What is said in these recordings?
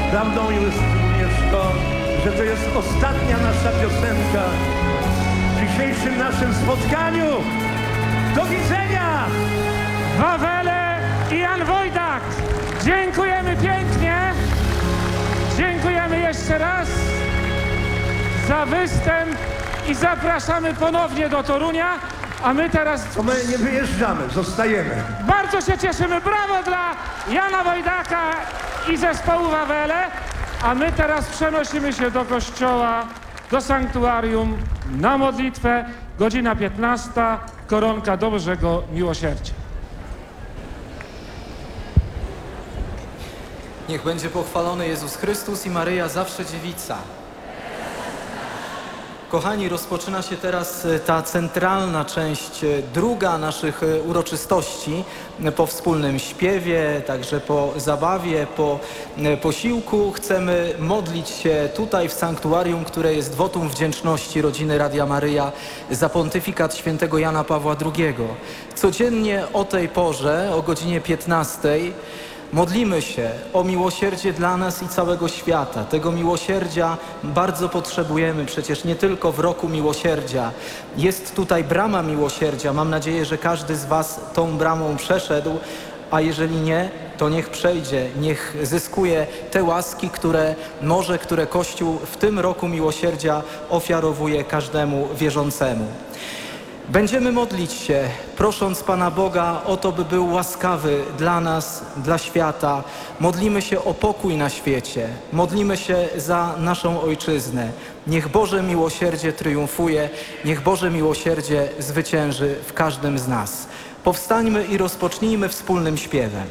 Prawdą jest również to, że to jest ostatnia nasza piosenka w dzisiejszym naszym spotkaniu. Do widzenia! Wawele i Jan Wojdak. Dziękujemy pięknie. Dziękujemy jeszcze raz za występ i zapraszamy ponownie do Torunia. A my teraz... To my nie wyjeżdżamy, zostajemy. Bardzo się cieszymy. Brawo dla Jana Wojdaka i zespołu Wawele. A my teraz przenosimy się do kościoła, do sanktuarium na modlitwę. Godzina 15. Koronka do Bożego Miłosierdzia. Niech będzie pochwalony Jezus Chrystus i Maryja zawsze dziewica. Kochani, rozpoczyna się teraz ta centralna część, druga naszych uroczystości po wspólnym śpiewie, także po zabawie, po posiłku. Chcemy modlić się tutaj w sanktuarium, które jest wotum wdzięczności rodziny Radia Maryja za pontyfikat świętego Jana Pawła II. Codziennie o tej porze, o godzinie 15, modlimy się o miłosierdzie dla nas i całego świata. Tego miłosierdzia bardzo potrzebujemy, przecież nie tylko w roku miłosierdzia. Jest tutaj brama miłosierdzia. Mam nadzieję, że każdy z Was tą bramą przeszedł, a jeżeli nie, to niech przejdzie, niech zyskuje te łaski, które Kościół w tym roku miłosierdzia ofiarowuje każdemu wierzącemu. Będziemy modlić się, prosząc Pana Boga o to, by był łaskawy dla nas, dla świata. Modlimy się o pokój na świecie. Modlimy się za naszą Ojczyznę. Niech Boże miłosierdzie triumfuje, niech Boże miłosierdzie zwycięży w każdym z nas. Powstańmy i rozpocznijmy wspólnym śpiewem.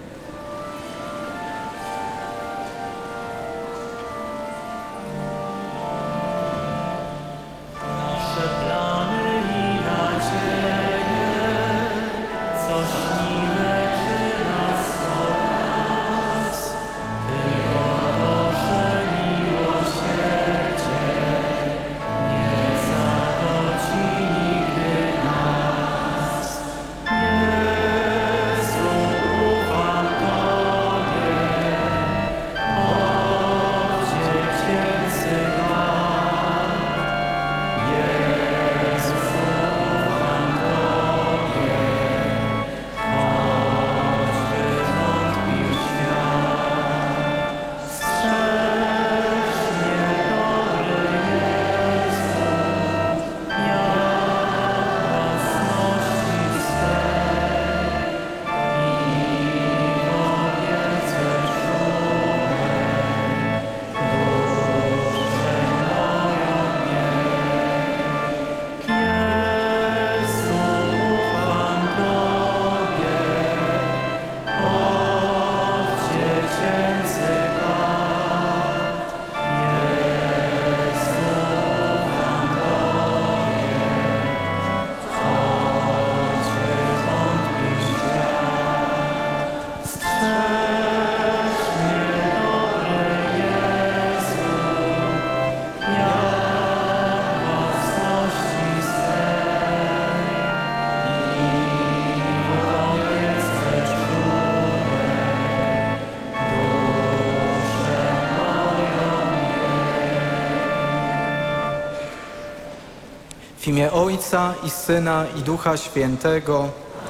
W imię Ojca i Syna i Ducha Świętego.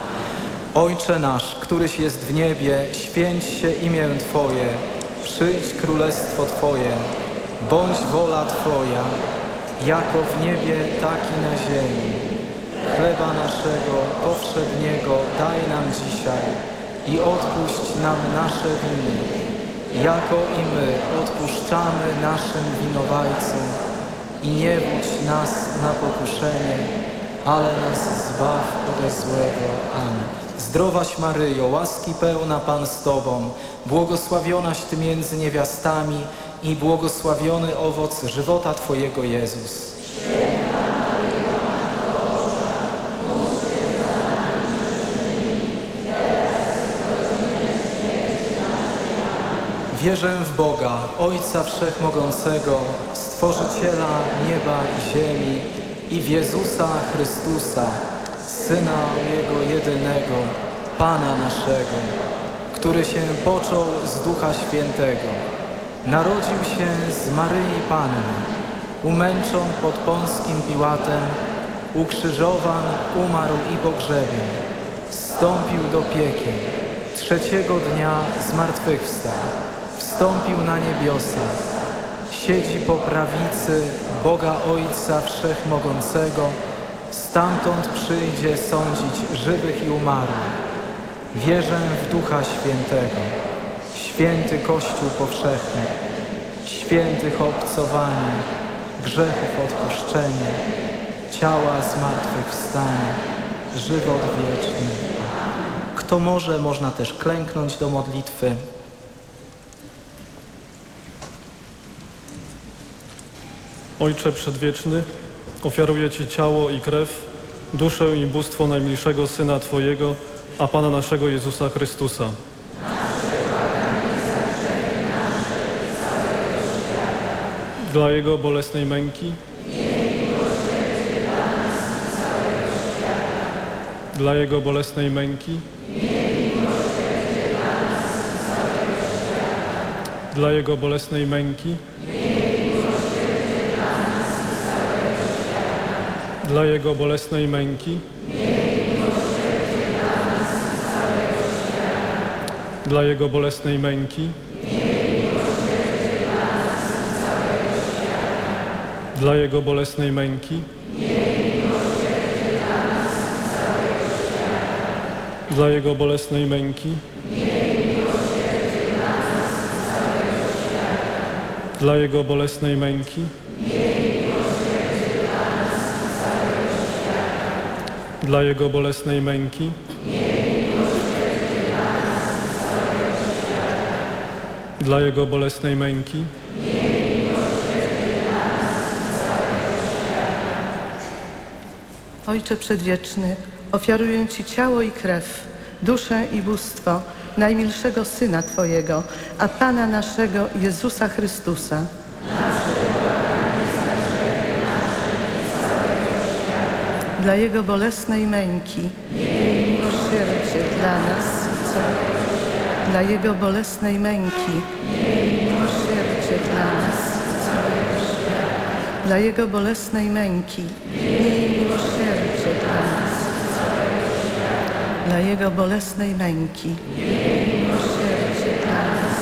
Ojcze nasz, któryś jest w niebie, święć się imię Twoje, przyjdź królestwo Twoje, bądź wola Twoja, jako w niebie, tak i na ziemi. Chleba naszego powszedniego daj nam dzisiaj i odpuść nam nasze winy, jako i my odpuszczamy naszym winowajcom. I nie wódź nas na pokuszenie, ale nas zbaw ode złego. Amen. Zdrowaś Maryjo, łaski pełna Pan z Tobą, błogosławionaś Ty między niewiastami i błogosławiony owoc żywota Twojego, Jezus. Wierzę w Boga, Ojca Wszechmogącego, Stworzyciela nieba i ziemi i w Jezusa Chrystusa, Syna Jego jedynego, Pana naszego, który się począł z Ducha Świętego, Narodził się z Maryi Panny, umęczon pod Pąskim Piłatem, ukrzyżowan, umarł i pogrzebion, wstąpił do piekieł, trzeciego dnia zmartwychwstał, wstąpił na niebiosa, siedzi po prawicy Boga Ojca Wszechmogącego, stamtąd przyjdzie sądzić żywych i umarłych. Wierzę w Ducha Świętego, święty Kościół powszechny, świętych obcowanie, grzechów odpuszczenie, ciała zmartwychwstanie, żywot wieczny. Kto może, można też klęknąć do modlitwy. Ojcze Przedwieczny, ofiaruję Ci ciało i krew, duszę i bóstwo najmilszego Syna Twojego, a Pana naszego Jezusa Chrystusa. Dla Jego bolesnej męki, dla Jego bolesnej męki, dla Jego bolesnej męki, dla Jego bolesnej męki, dla Jego bolesnej męki, dla Jego bolesnej męki, dla Jego bolesnej męki, dla Jego bolesnej męki, dla Jego bolesnej męki, dla Jego bolesnej męki, Ojcze Przedwieczny, ofiaruję Ci ciało i krew, duszę i bóstwo najmilszego Syna Twojego, a Pana naszego Jezusa Chrystusa. Dla Jego bolesnej męki, miłosierdzie dla nas, dla Jego bolesnej męki, miłosierdzie dla nas, dla Jego bolesnej męki, miłosierdzie dla nas, dla Jego bolesnej męki, miłosierdzie dla nas,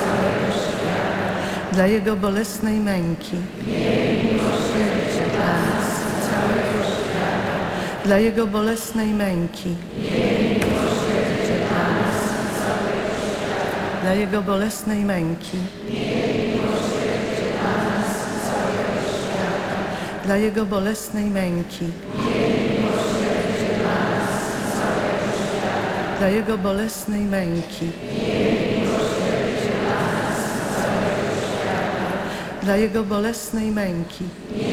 dla Jego bolesnej męki, miłosierdzie dla nas, dla Jego bolesnej męki, miłosierdzie dla nas, dla Jego bolesnej męki, dla Jego bolesnej męki, dla Jego bolesnej męki, dla Jego bolesnej męki,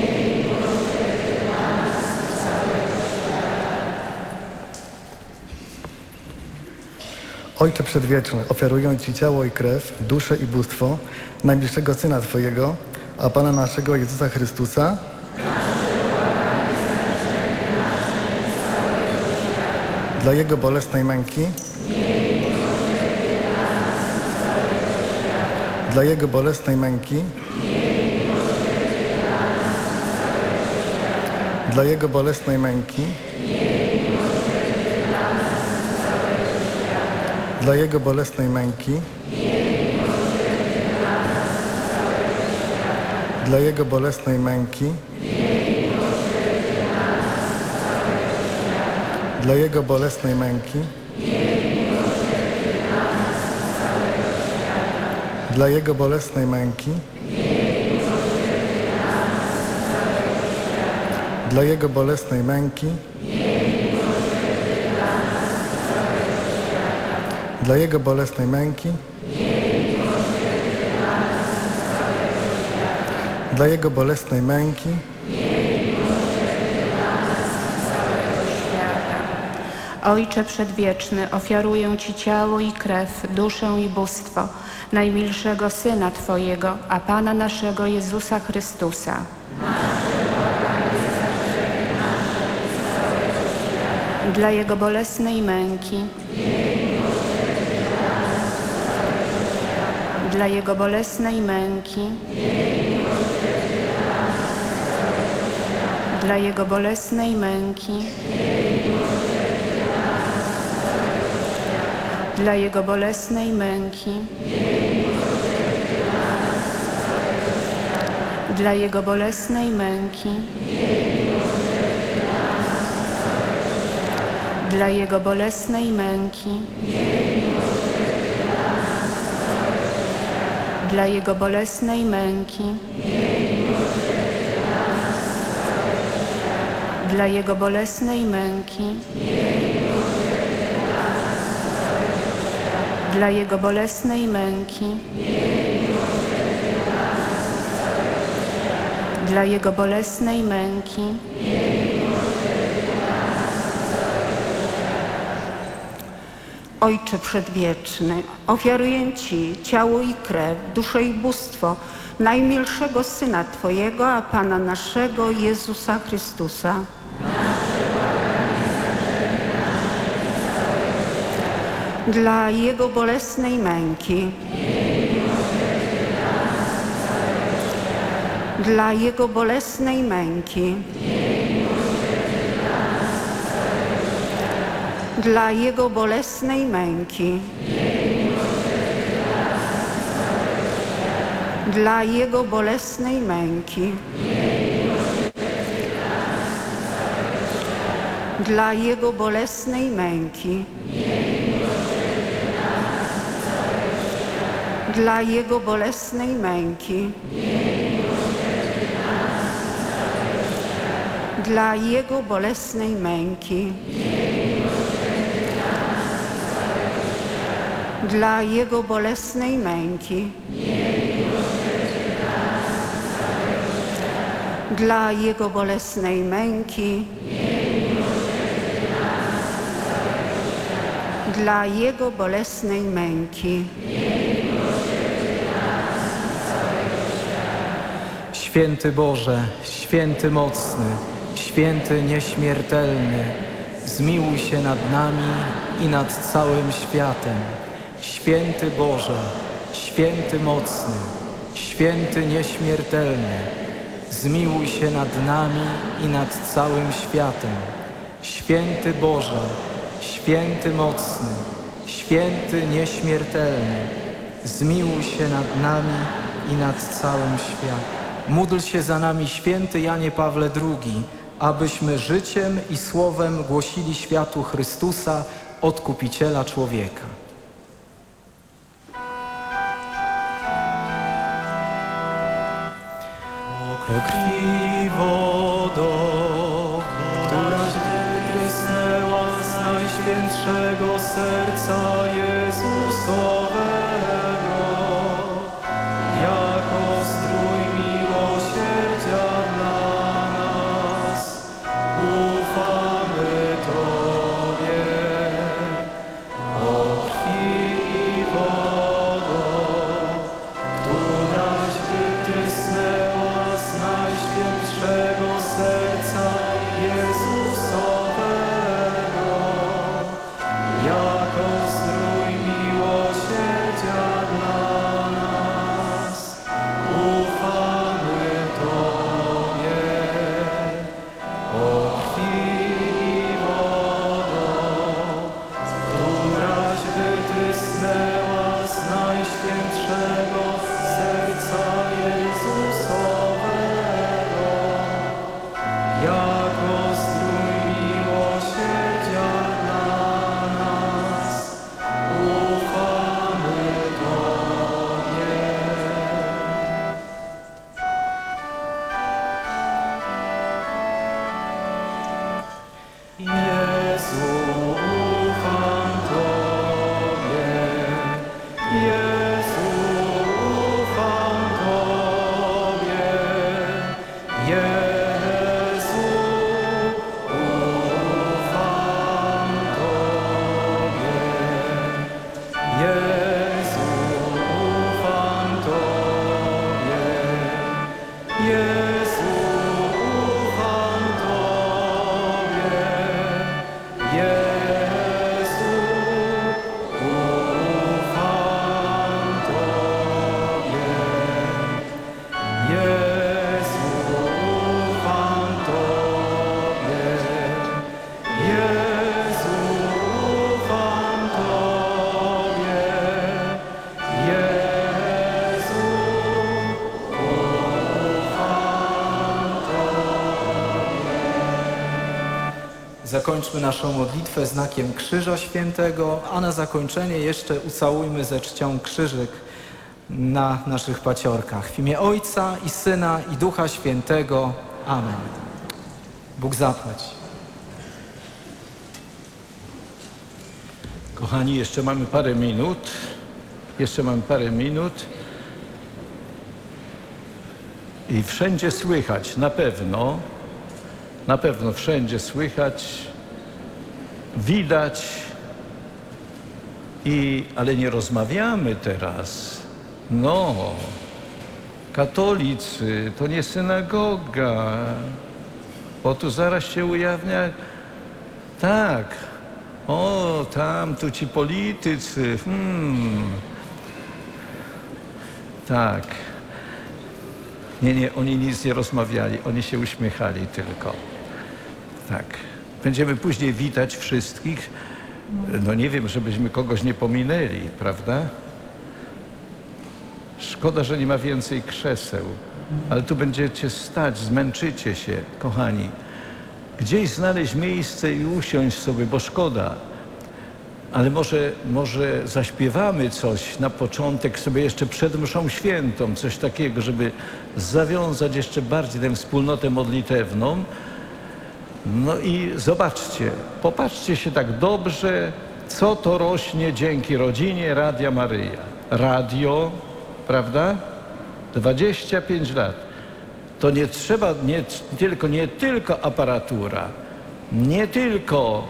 Ojcze Przedwieczny, ofiaruję Ci ciało i krew, duszę i bóstwo najbliższego Syna Twojego, a Pana naszego Jezusa Chrystusa, dla Jego bolesnej męki, dla Jego bolesnej męki, dla Jego bolesnej męki, dla Jego bolesnej męki, dla Jego bolesnej męki, dla Jego bolesnej męki, dla Jego bolesnej męki, dla Jego bolesnej męki, dla Jego bolesnej męki, dla Jego bolesnej męki, Ojcze Przedwieczny, ofiaruję Ci ciało i krew, duszę i bóstwo najmilszego Syna Twojego, a Pana naszego Jezusa Chrystusa. Dla Jego bolesnej męki, dla Jego bolesnej męki, dla Jego bolesnej męki, dla Jego bolesnej męki, dla Jego bolesnej męki, dla Jego bolesnej męki, dla Jego bolesnej męki, dla Jego bolesnej męki, dla Jego bolesnej męki, dla Jego bolesnej męki, Ojcze Przedwieczny, ofiaruję Ci ciało i krew, duszę i bóstwo najmilszego Syna Twojego, a Pana naszego Jezusa Chrystusa. Dla Jego bolesnej męki, dla Jego bolesnej męki, dla Jego bolesnej męki, dla Jego bolesnej męki, dla Jego bolesnej męki, dla Jego bolesnej męki, dla Jego bolesnej męki, dla Jego bolesnej męki, dla Jego bolesnej męki, dla Jego bolesnej męki. Święty Boże, święty mocny, święty nieśmiertelny, zmiłuj się nad nami i nad całym światem. Święty Boże, święty mocny, święty nieśmiertelny, zmiłuj się nad nami i nad całym światem. Święty Boże, święty mocny, święty nieśmiertelny, zmiłuj się nad nami i nad całym światem. Módl się za nami, święty Janie Pawle II, abyśmy życiem i słowem głosili światu Chrystusa, Odkupiciela człowieka. O krwi wodo, któraś wytrysnęła z najświętszego serca Jezusowego, jako strój miłosierdzia dla nas, ufamy Tobie. O krwi i wodo, któraś wytrysnęła z najświętszego serca Jezusowego, jako strój miłosierdzia dla nas, ufamy Tobie. O krwi i wodo, któraś wytrysnęła z najświętszego serca Jezusowego, jako strój miłosierdzia dla nas, ufamy Tobie. Jezu, ufam Tobie. Jezu, ufam Tobie. Jezu, ufam Tobie. Jezu, ufam Tobie. Jezu, ufam Tobie. Jezu, ufam Zakończmy naszą modlitwę znakiem Krzyża Świętego, a na zakończenie jeszcze ucałujmy ze czcią krzyżyk na naszych paciorkach. W imię Ojca i Syna i Ducha Świętego. Amen. Bóg zapłać. Kochani, jeszcze mamy parę minut. I wszędzie słychać, na pewno wszędzie słychać, widać, ale nie rozmawiamy teraz. No, katolicy, to nie synagoga, bo tu zaraz się ujawnia, tak, o, tam, tu ci politycy, tak. Nie, oni nic nie rozmawiali, oni się uśmiechali tylko. Tak. Będziemy później witać wszystkich. No nie wiem, żebyśmy kogoś nie pominęli, prawda? Szkoda, że nie ma więcej krzeseł, ale tu będziecie stać, zmęczycie się, kochani. Gdzieś znaleźć miejsce i usiąść sobie, bo szkoda. Ale może zaśpiewamy coś na początek sobie jeszcze przed mszą świętą, coś takiego, żeby zawiązać jeszcze bardziej tę wspólnotę modlitewną. No i zobaczcie, popatrzcie się tak dobrze, co to rośnie dzięki rodzinie Radia Maryja. Radio, prawda? 25 lat. To nie trzeba, nie tylko aparatura, nie tylko...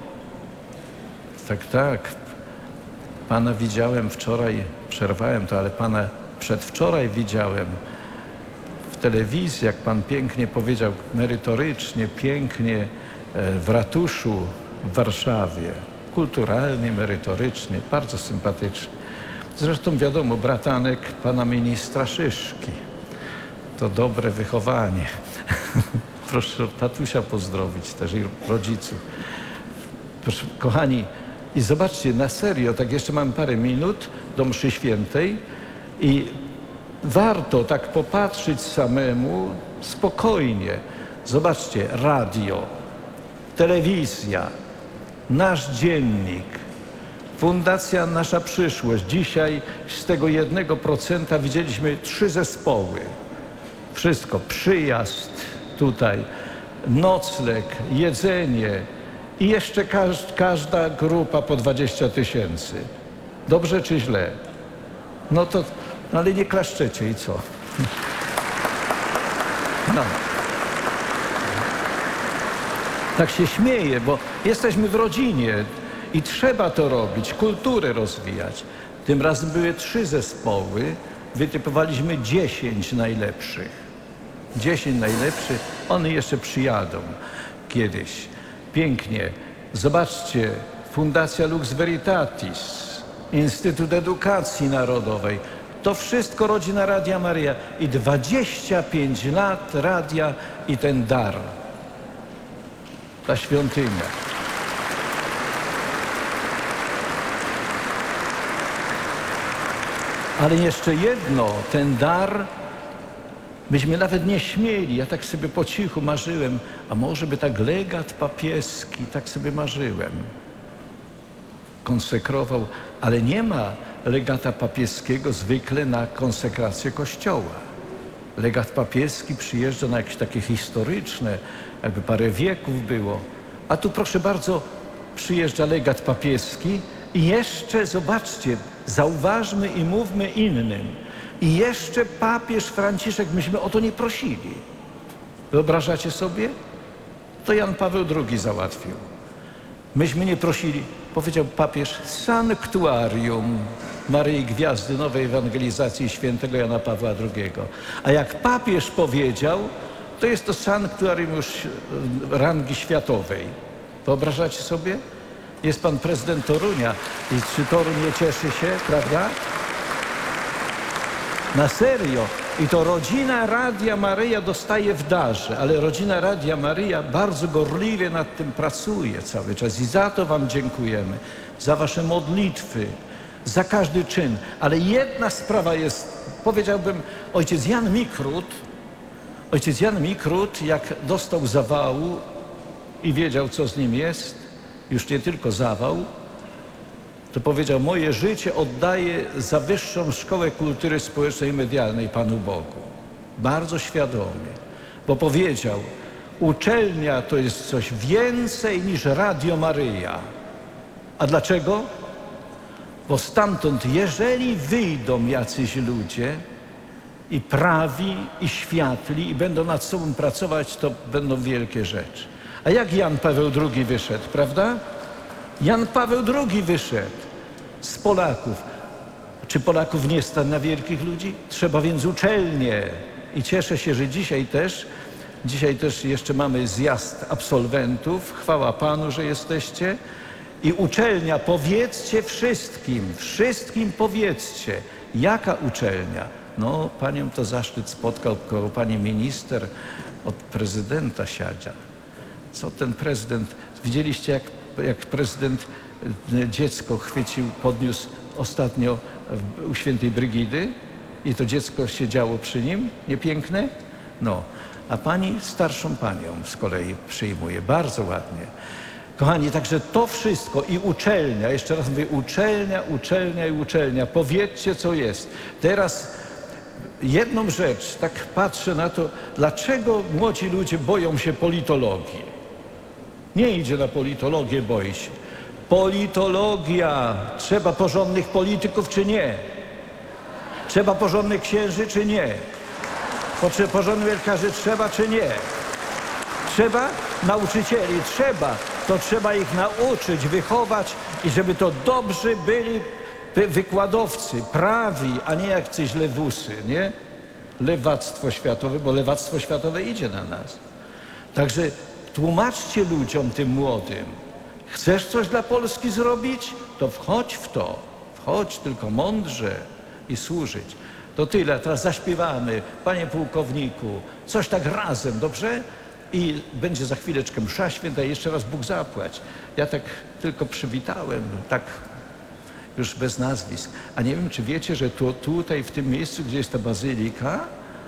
Tak. Pana widziałem wczoraj, przerwałem to, ale pana przedwczoraj widziałem w telewizji, jak pan pięknie powiedział, merytorycznie, pięknie w ratuszu w Warszawie. Kulturalnie, merytorycznie, bardzo sympatycznie. Zresztą wiadomo, bratanek pana ministra Szyszki. To dobre wychowanie. Proszę tatusia pozdrowić też i rodziców. Proszę, kochani, i zobaczcie, na serio, tak jeszcze mam parę minut do mszy świętej i warto tak popatrzeć samemu spokojnie. Zobaczcie, radio, telewizja, nasz dziennik, Fundacja Nasza Przyszłość. Dzisiaj z tego 1% widzieliśmy 3 zespoły. Wszystko, przyjazd tutaj, nocleg, jedzenie, i jeszcze każda grupa po 20 000. Dobrze czy źle? No to, ale nie klaszczecie i co? No. Tak się śmieję, bo jesteśmy w rodzinie i trzeba to robić, kulturę rozwijać. Tym razem były 3 zespoły, wytypowaliśmy 10 najlepszych. 10 najlepszych, one jeszcze przyjadą kiedyś. Pięknie. Zobaczcie, Fundacja Lux Veritatis, Instytut Edukacji Narodowej. To wszystko rodzina Radia Maryja. I 25 lat radia i ten dar. Ta świątynia. Ale jeszcze jedno, ten dar myśmy nawet nie śmieli. Ja tak sobie po cichu marzyłem, a może by tak legat papieski, tak sobie marzyłem. Konsekrował, ale nie ma legata papieskiego zwykle na konsekrację Kościoła. Legat papieski przyjeżdża na jakieś takie historyczne, jakby parę wieków było. A tu proszę bardzo, przyjeżdża legat papieski i jeszcze, zobaczcie, zauważmy i mówmy innym. I jeszcze papież Franciszek, myśmy o to nie prosili. Wyobrażacie sobie? To Jan Paweł II załatwił. Myśmy nie prosili, powiedział papież, sanctuarium Maryi Gwiazdy Nowej Ewangelizacji świętego Jana Pawła II. A jak papież powiedział, to jest to sanctuarium już rangi światowej. Wyobrażacie sobie? Jest pan prezydent Torunia i czy Toruń nie cieszy się, prawda? Na serio. I to rodzina Radia Maryja dostaje w darze, ale rodzina Radia Maryja bardzo gorliwie nad tym pracuje cały czas i za to wam dziękujemy, za wasze modlitwy, za każdy czyn. Ale jedna sprawa jest, powiedziałbym, ojciec Jan Mikrut, jak dostał zawału i wiedział, co z nim jest, już nie tylko zawał, to powiedział: moje życie oddaję za Wyższą Szkołę Kultury Społecznej i Medialnej Panu Bogu. Bardzo świadomie, bo powiedział: uczelnia to jest coś więcej niż Radio Maryja. A dlaczego? Bo stamtąd, jeżeli wyjdą jacyś ludzie i prawi, i światli, i będą nad sobą pracować, to będą wielkie rzeczy. A jak Jan Paweł II wyszedł, prawda? Jan Paweł II wyszedł z Polaków. Czy Polaków nie stać na wielkich ludzi? Trzeba więc uczelnie. I cieszę się, że dzisiaj też jeszcze mamy zjazd absolwentów. Chwała Panu, że jesteście. I uczelnia, powiedzcie wszystkim powiedzcie. Jaka uczelnia? No, panią to zaszczyt spotkał koło pani minister, od prezydenta siadzia. Co ten prezydent, widzieliście jak prezydent dziecko podniósł ostatnio u świętej Brygidy i to dziecko siedziało przy nim, niepiękne? No, a pani starszą panią z kolei przyjmuje, bardzo ładnie. Kochani, także to wszystko i uczelnia, jeszcze raz mówię, uczelnia, powiedzcie, co jest. Teraz jedną rzecz, tak patrzę na to, dlaczego młodzi ludzie boją się politologii. Nie idzie na politologię, boi się. Politologia. Trzeba porządnych polityków, czy nie? Trzeba porządnych księży, czy nie? Porządnych lekarzy trzeba, czy nie? Trzeba nauczycieli, trzeba. To trzeba ich nauczyć, wychować i żeby to dobrzy byli wykładowcy, prawi, a nie jak coś lewusy, nie? Lewactwo światowe, bo lewactwo światowe idzie na nas. Także tłumaczcie ludziom, tym młodym, chcesz coś dla Polski zrobić? To wchodź w to, wchodź tylko mądrze i służyć. To tyle, teraz zaśpiewamy, panie pułkowniku, coś tak razem, dobrze? I będzie za chwileczkę msza święta i jeszcze raz Bóg zapłać. Ja tak tylko przywitałem, tak już bez nazwisk. A nie wiem, czy wiecie, że tutaj, w tym miejscu, gdzie jest ta bazylika,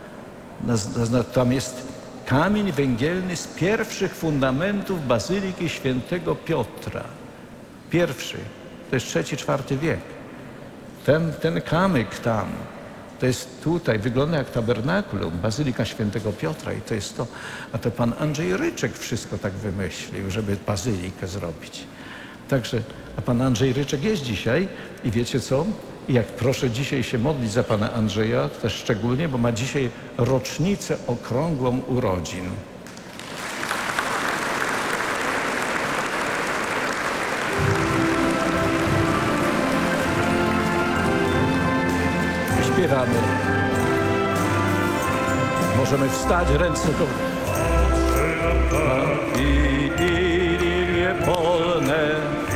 tam jest kamień węgielny z pierwszych fundamentów Bazyliki Świętego Piotra. Pierwszy, to jest III-IV wiek. Ten kamyk tam, to jest tutaj, wygląda jak tabernakulum, Bazylika Świętego Piotra i to jest to. A to pan Andrzej Ryczek wszystko tak wymyślił, żeby bazylikę zrobić. Także, a pan Andrzej Ryczek jest dzisiaj i wiecie co? I jak proszę dzisiaj się modlić za pana Andrzeja, też szczególnie, bo ma dzisiaj rocznicę okrągłą urodzin. Śpiewamy. Możemy wstać, ręce do... I lilie polne.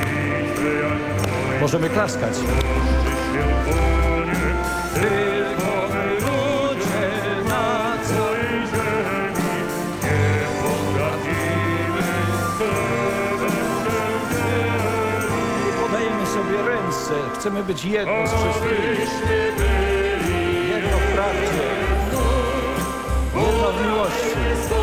Możemy klaskać. Tylko my ludzie na całej ziemi nie potrafimy. Podajemy sobie ręce. Chcemy być jedno z wszystkimi. Jedno w prawdzie. Jedno w miłości.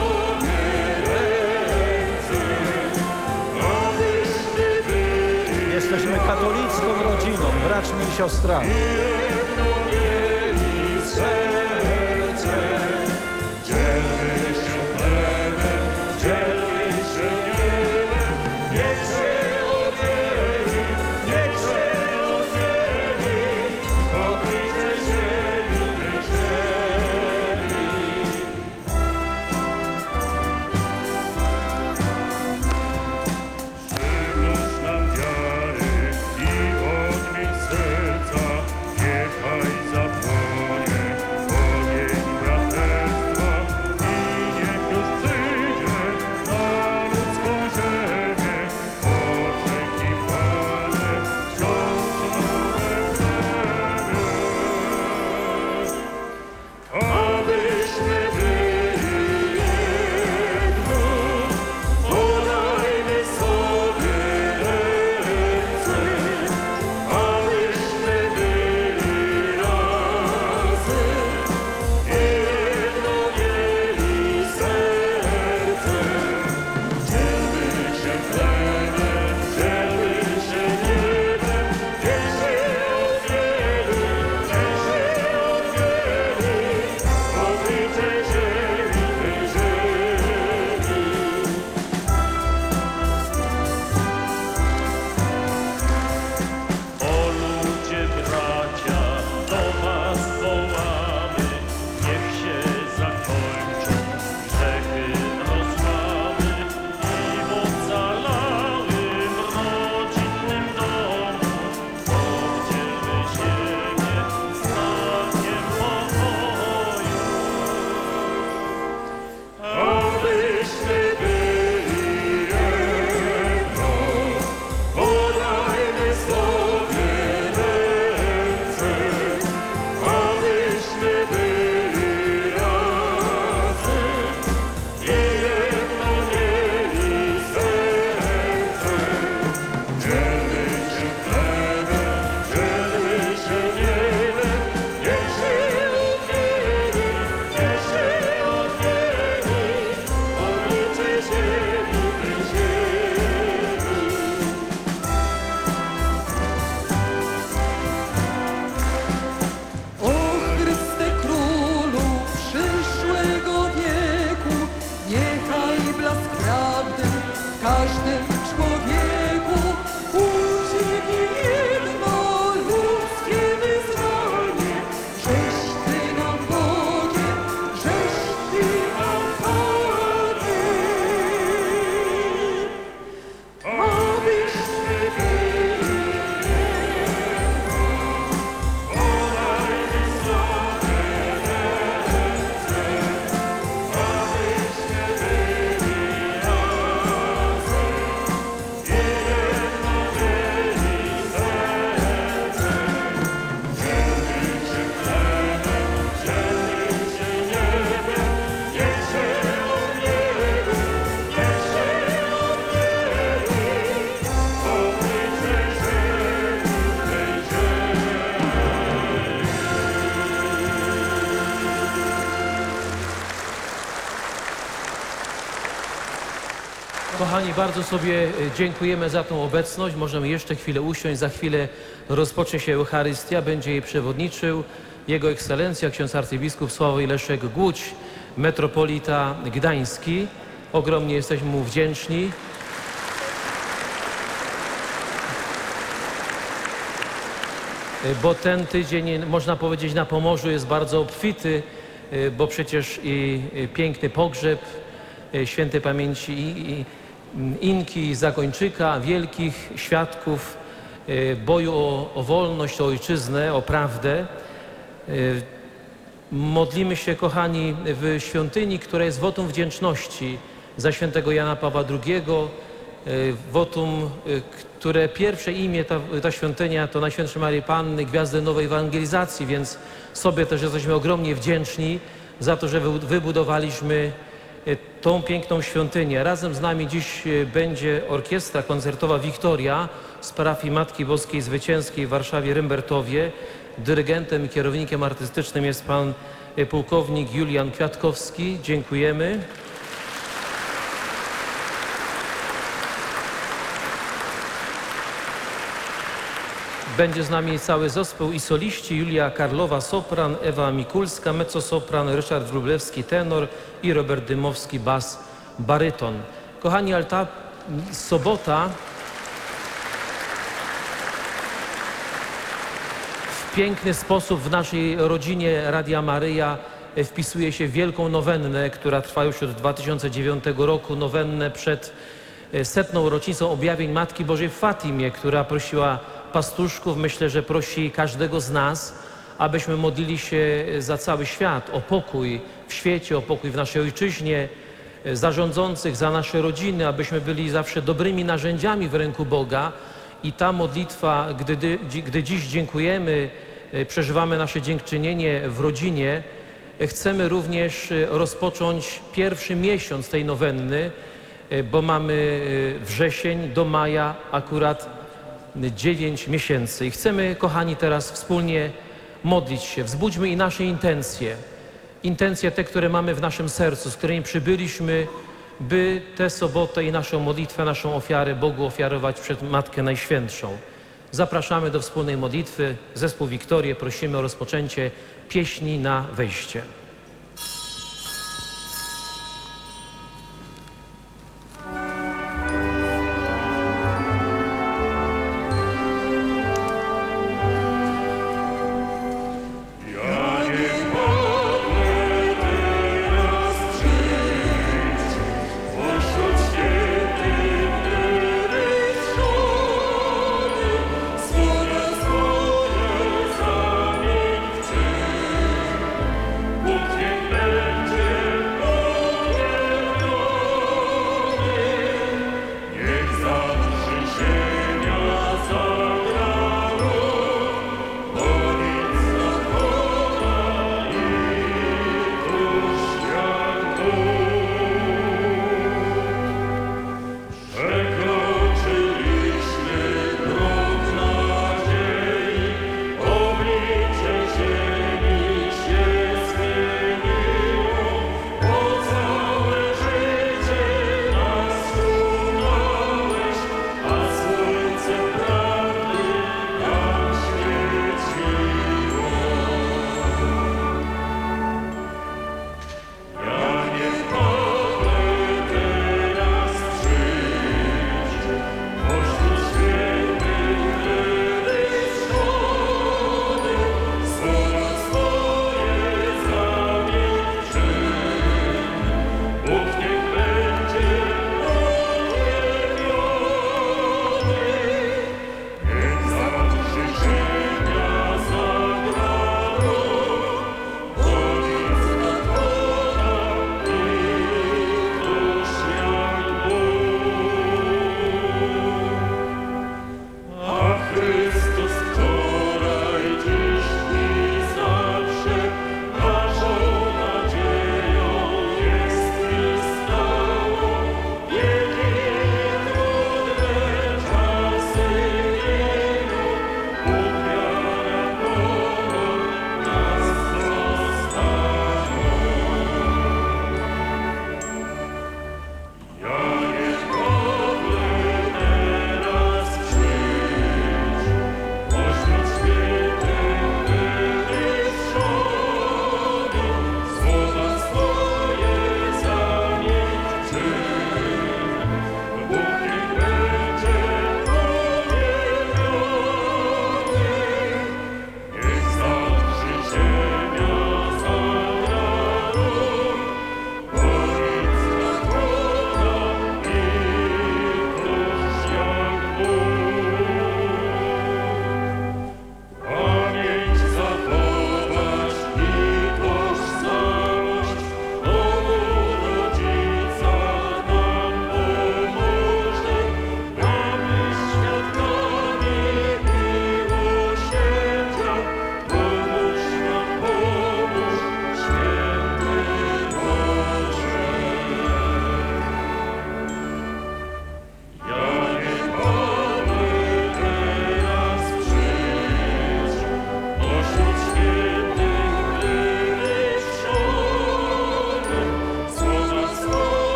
Jesteśmy katolicką rodziną, braćmi i siostrami. Nam wiary i ognień serca, Kochani, bardzo sobie dziękujemy za tą obecność. Możemy jeszcze chwilę usiąść. Za chwilę rozpocznie się Eucharystia. Będzie jej przewodniczył Jego Ekscelencja, ksiądz arcybiskup Sławoj Leszek Głódź, metropolita gdański. Ogromnie jesteśmy mu wdzięczni. Bo ten tydzień, można powiedzieć, na Pomorzu jest bardzo obfity, bo przecież i piękny pogrzeb świętej pamięci Inki Zagończyka, wielkich świadków boju o wolność, o ojczyznę, o prawdę. Modlimy się, kochani, w świątyni, która jest wotum wdzięczności za świętego Jana Pawła II. Wotum, które pierwsze imię, ta świątynia to Najświętszej Maryi Panny, Gwiazdy Nowej Ewangelizacji, więc sobie też jesteśmy ogromnie wdzięczni za to, że wybudowaliśmy tą piękną świątynię. Razem z nami dziś będzie orkiestra koncertowa Wiktoria z parafii Matki Boskiej Zwycięskiej w Warszawie-Rymbertowie. Dyrygentem i kierownikiem artystycznym jest pan pułkownik Julian Kwiatkowski. Dziękujemy. Będzie z nami cały zespół i soliści: Julia Karlowa, sopran, Ewa Mikulska, mezzosopran, Ryszard Wróblewski, tenor i Robert Dymowski, bas, baryton. Kochani, ale ta sobota w piękny sposób w naszej rodzinie Radia Maryja wpisuje się w wielką nowennę, która trwa już od 2009 roku, nowennę przed 100. rocznicą objawień Matki Bożej w Fatimie, która prosiła pastuszków, myślę, że prosi każdego z nas, abyśmy modlili się za cały świat, o pokój w świecie, o pokój w naszej ojczyźnie, za rządzących, za nasze rodziny, abyśmy byli zawsze dobrymi narzędziami w ręku Boga. I ta modlitwa, gdy dziś dziękujemy, przeżywamy nasze dziękczynienie w rodzinie, chcemy również rozpocząć pierwszy miesiąc tej nowenny, bo mamy wrzesień do maja akurat 9 miesięcy. I chcemy, kochani, teraz wspólnie modlić się. Wzbudźmy i nasze intencje. Intencje te, które mamy w naszym sercu, z którymi przybyliśmy, by tę sobotę i naszą modlitwę, naszą ofiarę Bogu ofiarować przed Matkę Najświętszą. Zapraszamy do wspólnej modlitwy. Zespół Wiktorię prosimy o rozpoczęcie pieśni na wejście. Bóg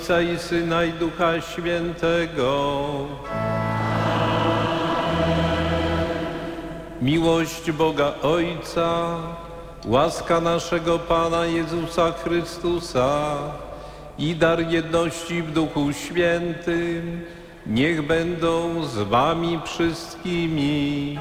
Ojca i Syna i Ducha Świętego. Miłość Boga Ojca, łaska naszego Pana Jezusa Chrystusa i dar jedności w Duchu Świętym niech będą z wami wszystkimi.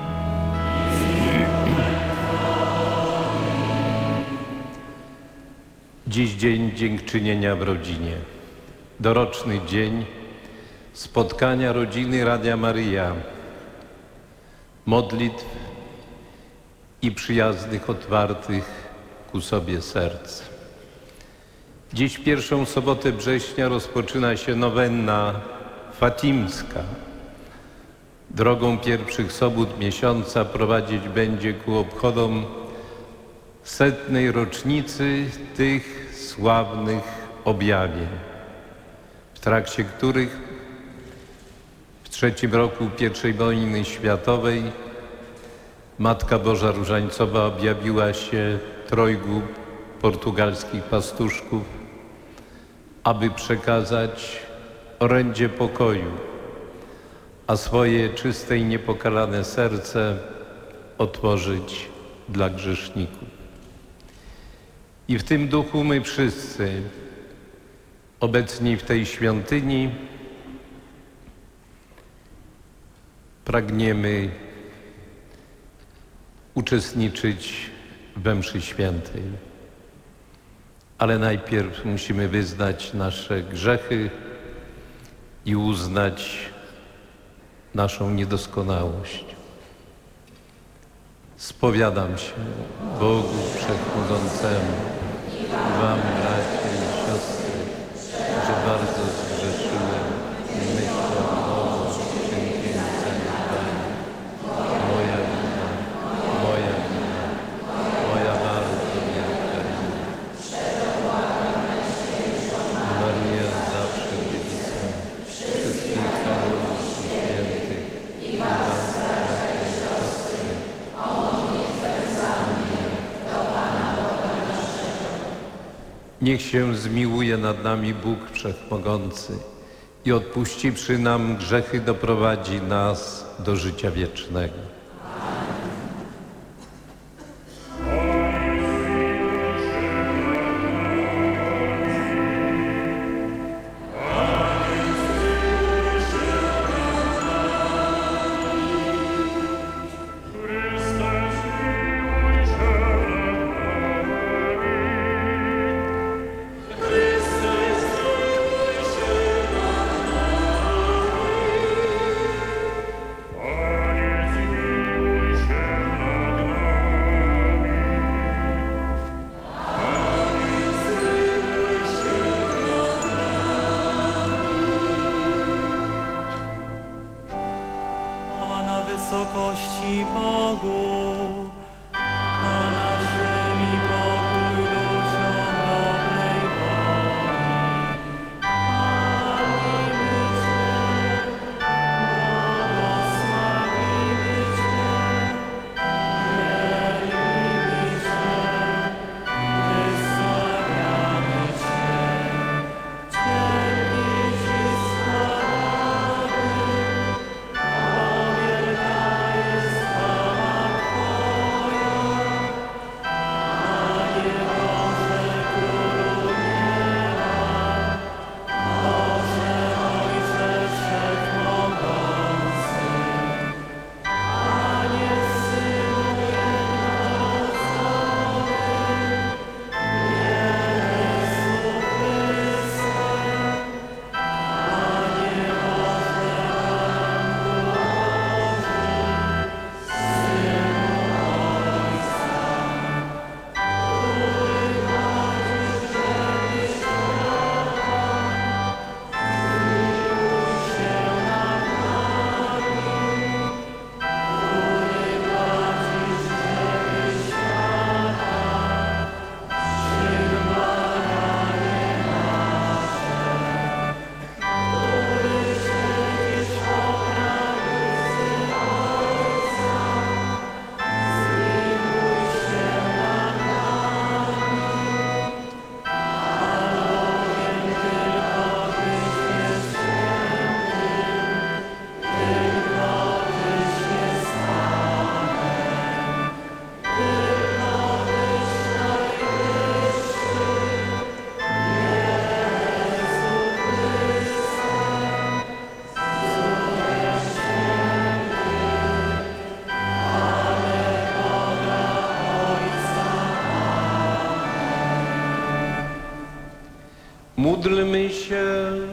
Dziś dzień dziękczynienia w rodzinie. Doroczny dzień spotkania rodziny Radia Maryja, modlitw i przyjaznych, otwartych ku sobie serc. Dziś w pierwszą sobotę września rozpoczyna się nowenna fatimska. Drogą pierwszych sobót miesiąca prowadzić będzie ku obchodom 100. rocznicy tych sławnych objawień, w trakcie których w 3. roku I wojny światowej Matka Boża Różańcowa objawiła się trojgu portugalskich pastuszków, aby przekazać orędzie pokoju, a swoje czyste i niepokalane serce otworzyć dla grzeszników. I w tym duchu my wszyscy, obecni w tej świątyni, pragniemy uczestniczyć we mszy świętej. Ale najpierw musimy wyznać nasze grzechy i uznać naszą niedoskonałość. Spowiadam się Bogu Wszechmogącemu i wam, bracia i siostry, że bardzo zgrzeszyłem myślą, mową, czynkiem, zaniedbaniem. Moja wina, moja bardzo wielka wina. Maryja zawsze dziewicą wszystkich aniołów i świętych i was, bracia i siostry, niech się zmiłuje nad nami Bóg Wszechmogący i odpuściwszy nam grzechy doprowadzi nas do życia wiecznego. wysokości Bogu, a na ziemi pokój ludziom dobrej woli. Chwalimy Cię, błogosławimy Cię, wielbimy Cię, wysławiamy Cię, Ciebie Ci składamy, bo wielka jest chwała Twoja. Módlmy się.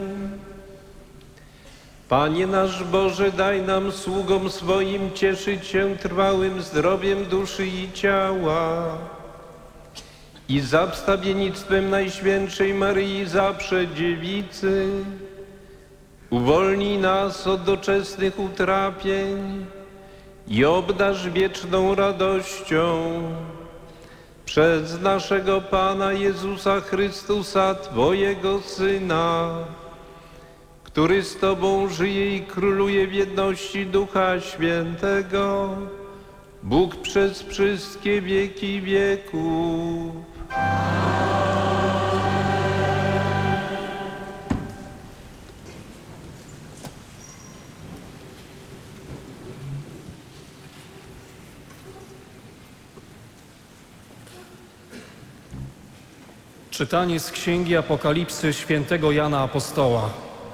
Panie nasz Boże, daj nam, sługom swoim, cieszyć się trwałym zdrowiem duszy i ciała i za wstawiennictwem Najświętszej Maryi Zawsze Dziewicy uwolnij nas od doczesnych utrapień i obdarz wieczną radością przez naszego Pana Jezusa Chrystusa, Twojego Syna, który z Tobą żyje i króluje w jedności Ducha Świętego, Bóg przez wszystkie wieki wieków. Czytanie z Księgi Apokalipsy świętego Jana Apostoła.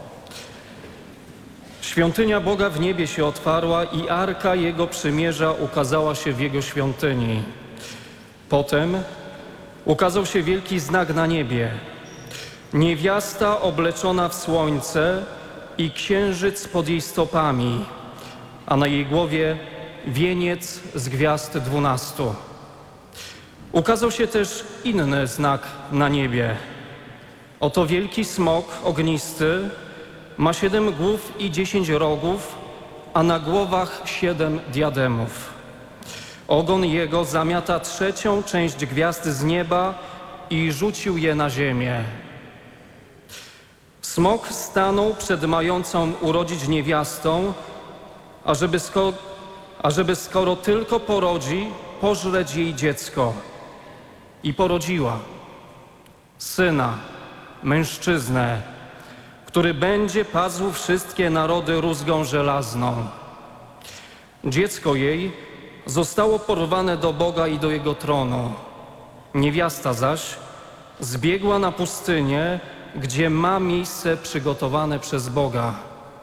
Świątynia Boga w niebie się otwarła i Arka Jego Przymierza ukazała się w Jego świątyni. Potem ukazał się wielki znak na niebie. Niewiasta obleczona w słońce i księżyc pod jej stopami, a na jej głowie wieniec z gwiazd 12. Ukazał się też inny znak na niebie. Oto wielki smok ognisty ma 7 głów i 10 rogów, a na głowach 7 diademów. Ogon jego zamiata 1/3 część gwiazd z nieba i rzucił je na ziemię. Smok stanął przed mającą urodzić niewiastą, ażeby skoro tylko porodzi, pożreć jej dziecko. I porodziła syna, mężczyznę, który będzie pazł wszystkie narody rózgą żelazną. Dziecko jej zostało porwane do Boga i do Jego tronu. Niewiasta zaś zbiegła na pustynię, gdzie ma miejsce przygotowane przez Boga.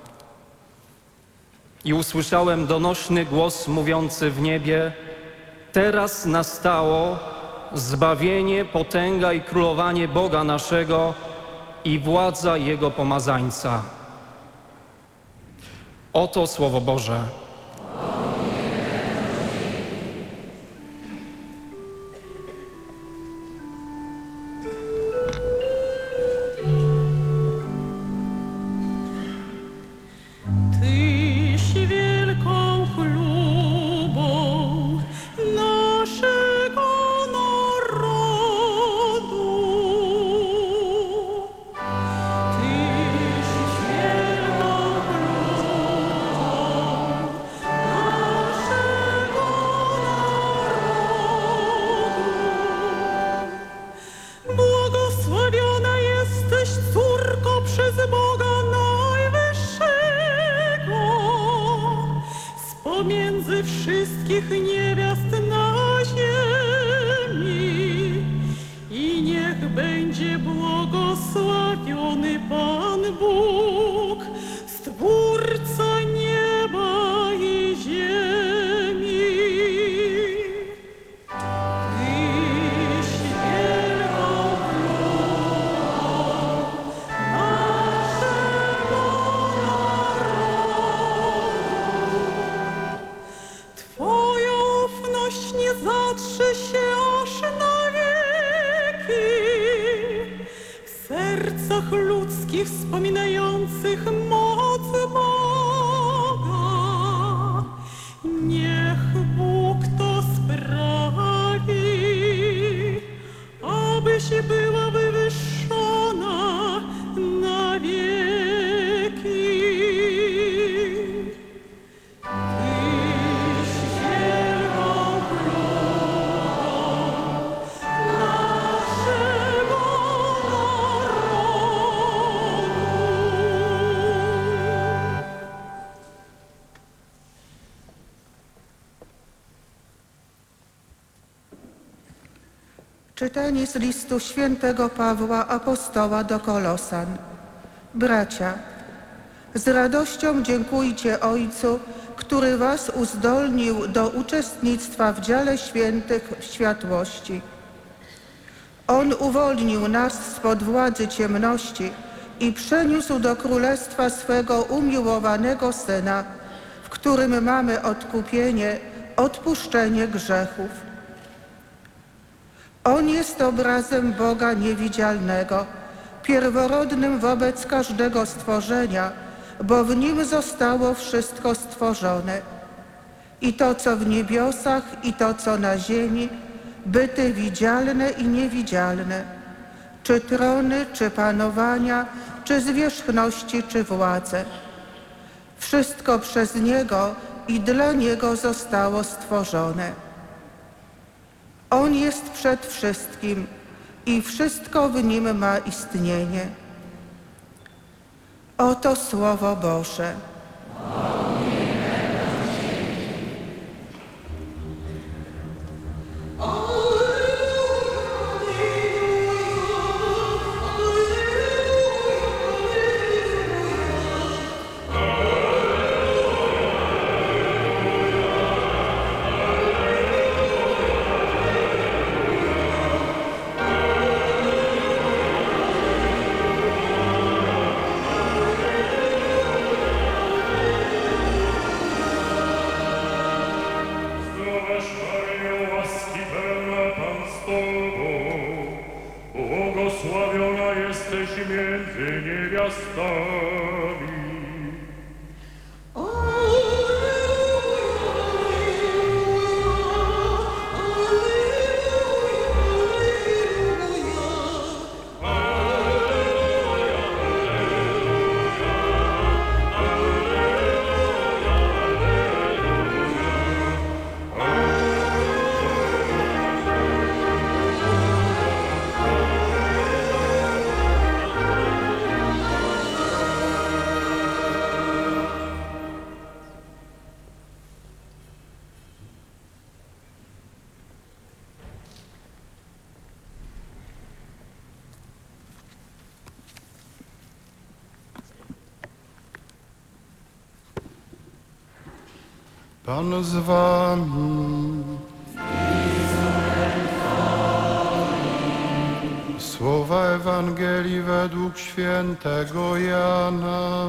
I usłyszałem donośny głos mówiący w niebie: teraz nastało zbawienie, potęga i królowanie Boga naszego i władza Jego pomazańca. Oto Słowo Boże. Pomiędzy wszystkich niewiast na ziemi i niech będzie błogosławiony Pan Bóg, Stwórca nieba i ziemi. Tyś wielką królową naszego Twoja ufność nie zatrze się aż na wieki. W sercach ludzkich wspominających moc Boga niech Bóg to sprawi, abyś była wywyższona na wieki. Czytanie z listu świętego Pawła Apostoła do Kolosan. Bracia, z radością dziękujcie Ojcu, który was uzdolnił do uczestnictwa w dziele świętych w światłości. On uwolnił nas spod władzy ciemności i przeniósł do królestwa swego umiłowanego Syna, w którym mamy odkupienie, odpuszczenie grzechów. On jest obrazem Boga niewidzialnego, pierworodnym wobec każdego stworzenia, bo w Nim zostało wszystko stworzone. I to, co w niebiosach, i to, co na ziemi, byty widzialne i niewidzialne, czy trony, czy panowania, czy zwierzchności, czy władze. Wszystko przez Niego i dla Niego zostało stworzone. On jest przed wszystkim i wszystko w Nim ma istnienie. Oto Słowo Boże. Pan z wami. Słowa Ewangelii według świętego Jana.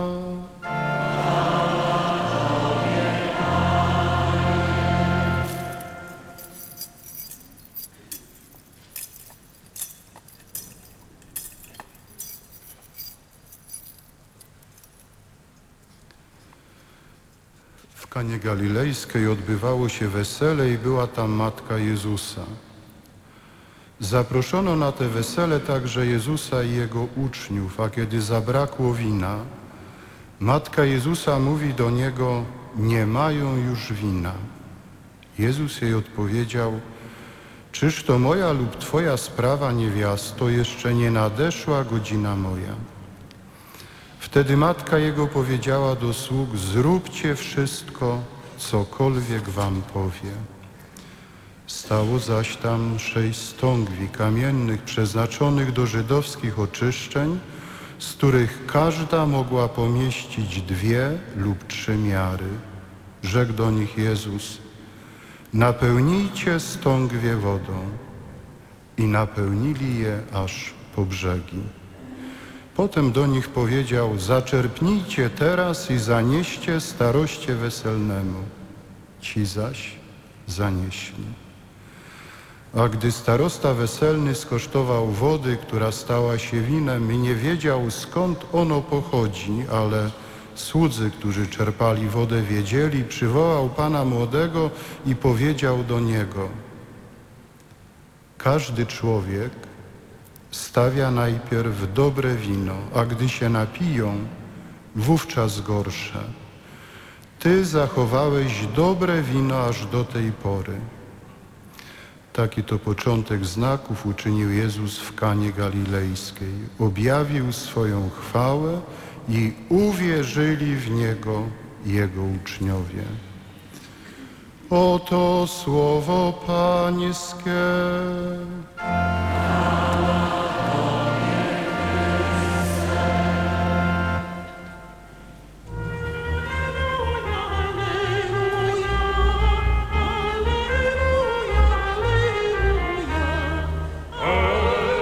W Kanie Galilejskiej odbywało się wesele i była tam matka Jezusa. Zaproszono na te wesele także Jezusa i Jego uczniów, a kiedy zabrakło wina, matka Jezusa mówi do Niego: nie mają już wina. Jezus jej odpowiedział: czyż to moja lub Twoja sprawa, niewiasto, jeszcze nie nadeszła godzina moja. Wtedy matka Jego powiedziała do sług: zróbcie wszystko, cokolwiek wam powie. Stało zaś tam 6 stągwi kamiennych przeznaczonych do żydowskich oczyszczeń, z których każda mogła pomieścić 2 lub 3 miary. Rzekł do nich Jezus: napełnijcie stągwie wodą. I napełnili je aż po brzegi. Potem do nich powiedział: zaczerpnijcie teraz i zanieście staroście weselnemu. Ci zaś zanieśli. A gdy starosta weselny skosztował wody, która stała się winem, i nie wiedział, skąd ono pochodzi, ale słudzy, którzy czerpali wodę, wiedzieli, przywołał pana młodego i powiedział do niego: każdy człowiek stawia najpierw dobre wino, a gdy się napiją, wówczas gorsze. Ty zachowałeś dobre wino aż do tej pory. Taki to początek znaków uczynił Jezus w Kanie Galilejskiej. Objawił swoją chwałę i uwierzyli w Niego Jego uczniowie. Oto słowo Pańskie. Alleluja, alleluja, alleluja.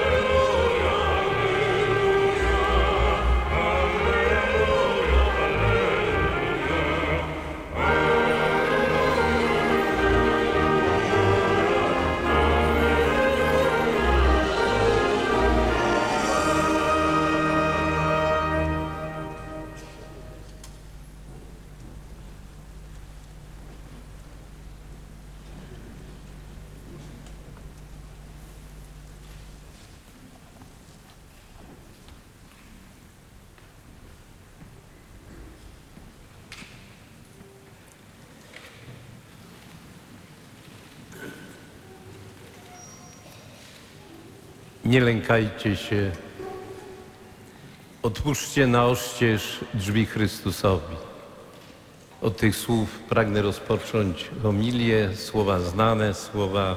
nie lękajcie się. Otwórzcie na oścież drzwi Chrystusowi. Od tych słów pragnę rozpocząć homilię, słowa znane, słowa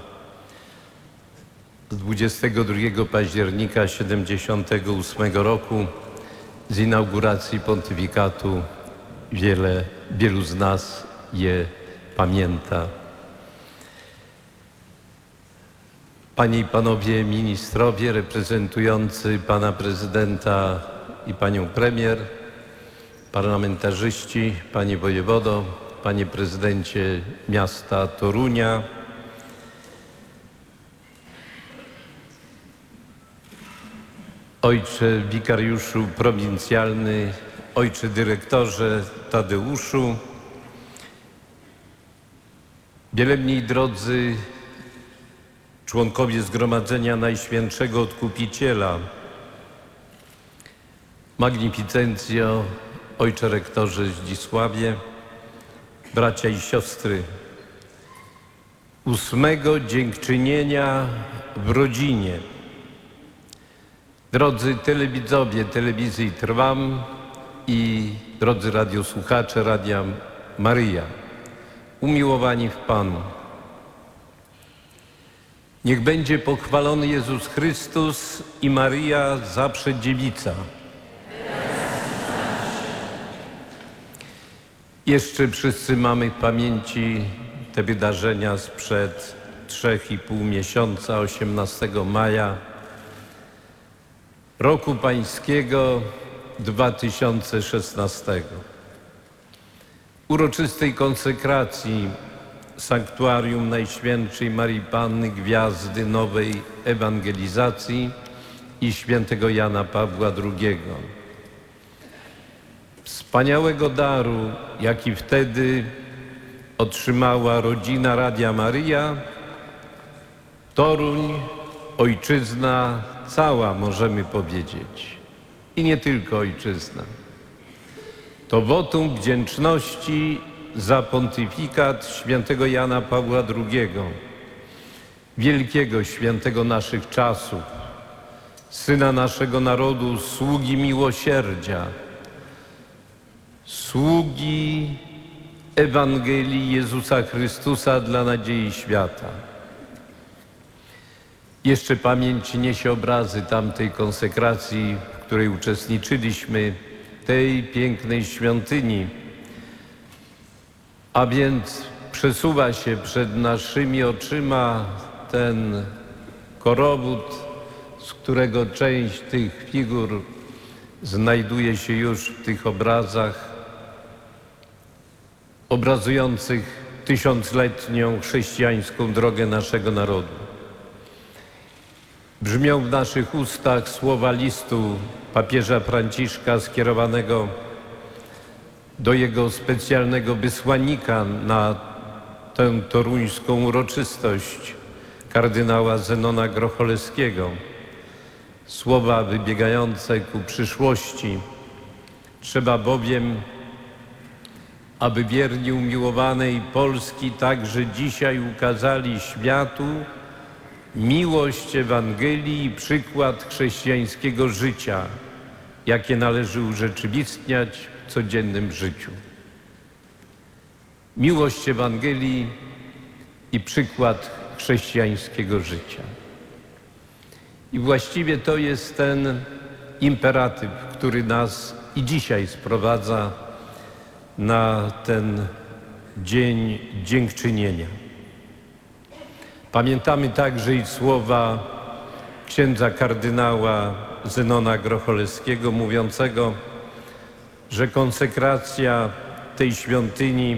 z 22 października 78 roku z inauguracji pontyfikatu. Wielu z nas je pamięta. Panie i Panowie ministrowie reprezentujący Pana Prezydenta i Panią Premier, parlamentarzyści, Panie Wojewodo, Panie Prezydencie miasta Torunia, Ojcze Wikariuszu Prowincjalny, Ojcze Dyrektorze Tadeuszu, wielebni i drodzy członkowie Zgromadzenia Najświętszego Odkupiciela, Magnificencjo, Ojcze Rektorze Zdzisławie, bracia i siostry, 8. dziękczynienia w rodzinie. Drodzy telewidzowie telewizji Trwam i drodzy radiosłuchacze Radia Maryja, umiłowani w Panu. Niech będzie pochwalony Jezus Chrystus i Maryja zawsze dziewica. Jeszcze wszyscy mamy w pamięci te wydarzenia sprzed 3,5 miesiąca, 18 maja roku pańskiego 2016. Uroczystej konsekracji Sanktuarium Najświętszej Maryi Panny Gwiazdy Nowej Ewangelizacji i świętego Jana Pawła II. Wspaniałego daru, jaki wtedy otrzymała rodzina Radia Maryja, Toruń, ojczyzna cała, możemy powiedzieć. I nie tylko ojczyzna. To wotum wdzięczności za pontyfikat świętego Jana Pawła II, wielkiego świętego naszych czasów, syna naszego narodu, sługi miłosierdzia, sługi Ewangelii Jezusa Chrystusa dla nadziei świata. Jeszcze pamięć niesie obrazy tamtej konsekracji, w której uczestniczyliśmy, tej pięknej świątyni. A więc przesuwa się przed naszymi oczyma ten korowód, z którego część tych figur znajduje się już w tych obrazach obrazujących tysiącletnią chrześcijańską drogę naszego narodu. Brzmią w naszych ustach słowa listu papieża Franciszka skierowanego do jego specjalnego wysłannika na tę toruńską uroczystość, kardynała Zenona Grocholewskiego. Słowa wybiegające ku przyszłości. Trzeba bowiem, aby wierni umiłowanej Polski także dzisiaj ukazali światu miłość Ewangelii i przykład chrześcijańskiego życia, jakie należy urzeczywistniać w codziennym życiu. Miłość Ewangelii i przykład chrześcijańskiego życia. I właściwie to jest ten imperatyw, który nas i dzisiaj sprowadza na ten dzień dziękczynienia. Pamiętamy także i słowa księdza kardynała Zenona Grocholewskiego mówiącego, że konsekracja tej świątyni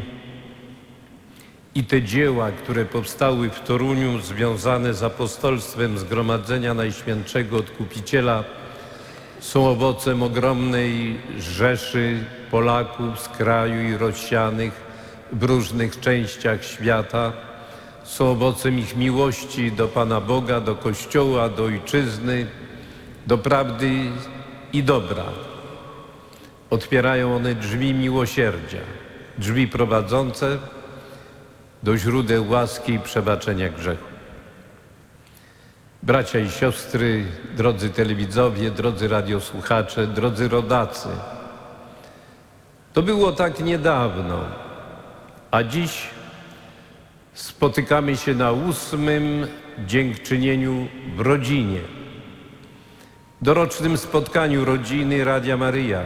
i te dzieła, które powstały w Toruniu związane z apostolstwem Zgromadzenia Najświętszego Odkupiciela, są owocem ogromnej rzeszy Polaków z kraju i rozsianych w różnych częściach świata. Są owocem ich miłości do Pana Boga, do Kościoła, do Ojczyzny, do prawdy i dobra. Otwierają one drzwi miłosierdzia, drzwi prowadzące do źródeł łaski i przebaczenia grzechu. Bracia i siostry, drodzy telewidzowie, drodzy radiosłuchacze, drodzy rodacy. To było tak niedawno, a dziś spotykamy się na 8. dziękczynieniu w rodzinie. Dorocznym spotkaniu rodziny Radia Maryja.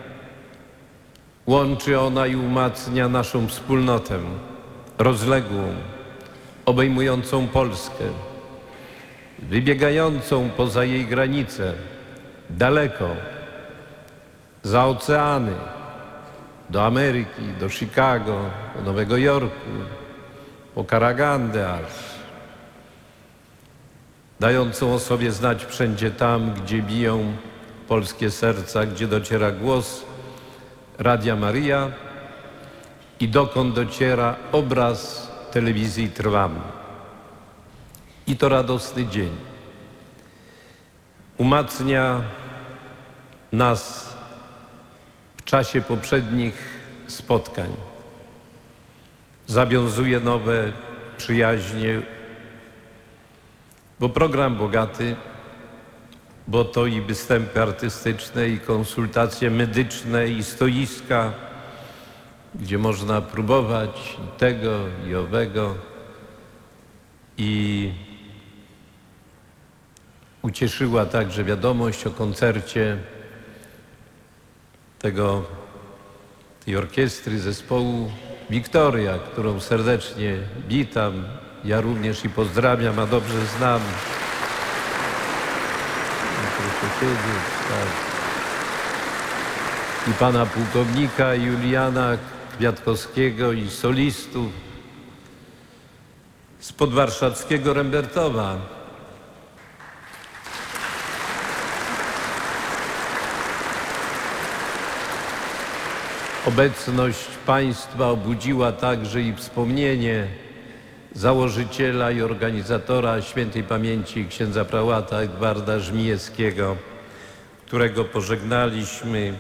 Łączy ona i umacnia naszą wspólnotę, rozległą, obejmującą Polskę, wybiegającą poza jej granice, daleko, za oceany, do Ameryki, do Chicago, do Nowego Jorku, po Karagandę aż, dającą o sobie znać wszędzie tam, gdzie biją polskie serca, gdzie dociera głos Radia Maryja i dokąd dociera obraz telewizji Trwam. I to radosny dzień. Umacnia nas w czasie poprzednich spotkań. Zawiązuje nowe przyjaźnie, bo program bogaty, bo to i występy artystyczne, i konsultacje medyczne, i stoiska, gdzie można próbować i tego, i owego. I ucieszyła także wiadomość o koncercie tej orkiestry zespołu Wiktoria, którą serdecznie witam. Ja również i pozdrawiam, a dobrze znam. Proszę siedzieć, tak. I pana pułkownika Juliana Kwiatkowskiego i solistów z podwarszawskiego Rembertowa. Obecność państwa obudziła także i wspomnienie założyciela i organizatora świętej pamięci księdza prałata Edwarda Żmijewskiego, którego pożegnaliśmy.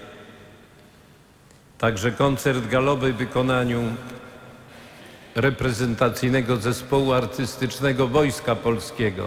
Także koncert galowy w wykonaniu reprezentacyjnego zespołu artystycznego Wojska Polskiego.